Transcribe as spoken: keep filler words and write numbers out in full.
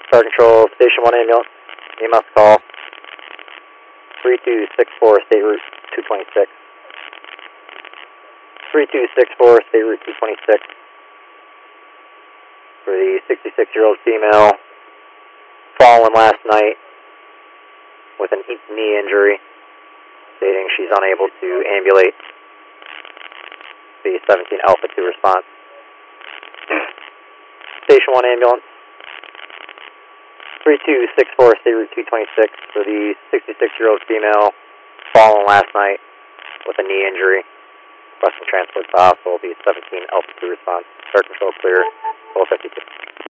Fire Control, Station one ambulance, E M S call, three two six four, State Route two twenty-six. three two six four, State Route two twenty-six. For the sixty-six-year-old female, fallen last night with an knee injury, stating she's unable to ambulate. The seventeen Alpha two response. Station one ambulance, three two six four, State Route two twenty-six, for the sixty-six-year-old female, fallen last night with a knee injury. Requesting transport to the hospital, the seventeen Alpha two response. Start control clear, twelve fifty-two.